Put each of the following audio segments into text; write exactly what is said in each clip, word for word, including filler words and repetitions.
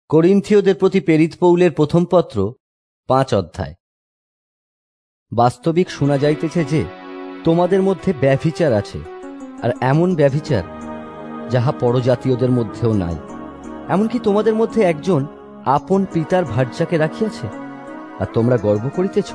করিন্থীয়দের প্রতি প্রেরিত পৌলের প্রথম পত্র পাঁচ অধ্যায়। বাস্তবিক শোনা যাইতেছে যে তোমাদের মধ্যে ব্যভিচার আছে, আর এমন ব্যভিচার যাহা পরজাতীয়দের মধ্যেও নাই। এমনকি তোমাদের মধ্যে একজন আপন পিতার ভার্যাকে রাখিয়াছে, আর তোমরা গর্ব করিতেছ।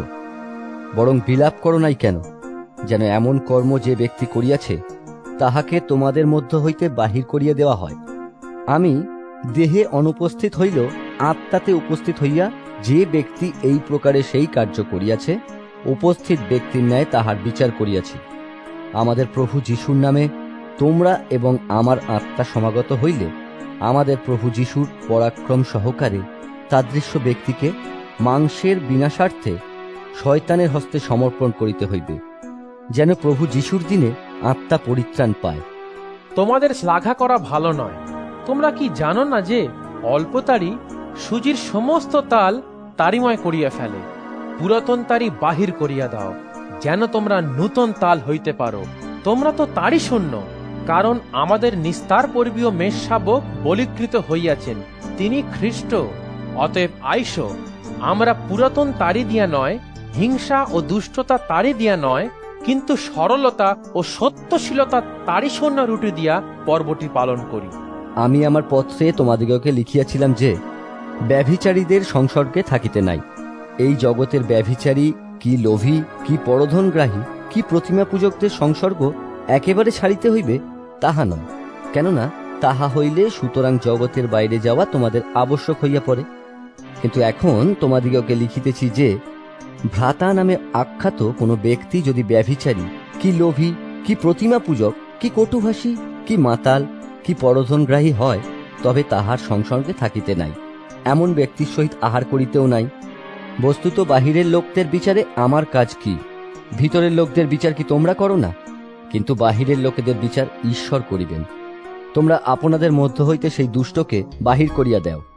বরং বিলাপ করো নাই কেন, যেন এমন কর্ম যে ব্যক্তি করিয়াছে তাহাকে তোমাদের মধ্য হইতে বাহির করিয়া দেওয়া হয়। আমি দেহে অনুপস্থিত হইলেও আত্মাতে উপস্থিত হইয়া যে ব্যক্তি এই প্রকারে সেই কার্য করিয়াছে, উপস্থিত ব্যক্তির ন্যায় তাহার বিচার করিয়াছি। আমাদের প্রভু যিশুর নামে তোমরা এবং আমার আত্মা সমাগত হইলে আমাদের প্রভু যিশুর পরাক্রম সহকারে তাদৃশ্য ব্যক্তিকে মাংসের বিনাশার্থে শয়তানের হস্তে সমর্পণ করিতে হইবে, যেন প্রভু যিশুর দিনে আত্মা পরিত্রাণ পায়। তোমাদের শ্লাঘা করা ভালো নয়। তোমরা কি জানো না যে অল্প তারি সুজির সমস্ত তাল তারিময় করিয়া ফেলে? পুরাতন তারি বাহির করিয়া দাও, যেন তোমরা নূতন তাল হইতে পারো। তোমরা তো তারই শূন্য, কারণ আমাদের নিস্তার পর্বীয় মেষশাবক বলীকৃত হইয়াছেন, তিনি খ্রিস্ট। অতএব আইসো, আমরা পুরাতন তারি দিয়া নয়, হিংসা ও দুষ্টতা তারি দিয়া নয়, কিন্তু সরলতা ও সত্যশীলতা তারি শূন্য রুটি দিয়া পর্বটি পালন করি। আমি আমার পত্রে তোমাদিগকে লিখিয়াছিলাম যে ব্যভিচারীদের সংসর্গে থাকিতে নাই। এই জগতের ব্যভিচারী কি লোভী, কি পরধনগ্রাহী, কি প্রতিমা পূজকদের সংসর্গ একেবারে ছাড়িতে হইবে তাহা নয়। কেননা তাহা হইলে সুতরাং জগতের বাইরে যাওয়া তোমাদের আবশ্যক হইয়া পড়ে। কিন্তু এখন তোমাদিগকে লিখিতেছি যে ভ্রাতা নামে আখ্যাত কোনো ব্যক্তি যদি ব্যভিচারী, কি লোভী, কি প্রতিমা পূজক, কি কটুভাষী, কি মাতাল, কি পরধনগ্রাহী হয়, তবে তাহার সংসর্গে থাকিতে নাই। এমন ব্যক্তির সহিত আহার করিতেও নাই। বস্তুত বাহিরের লোকদের বিচারে আমার কাজ কি? ভিতরের লোকদের বিচার কি তোমরা করো না? কিন্তু বাহিরের লোকেদের বিচার ঈশ্বর করিবেন। তোমরা আপনাদের মধ্য হইতে সেই দুষ্টকে বাহির করিয়া দাও।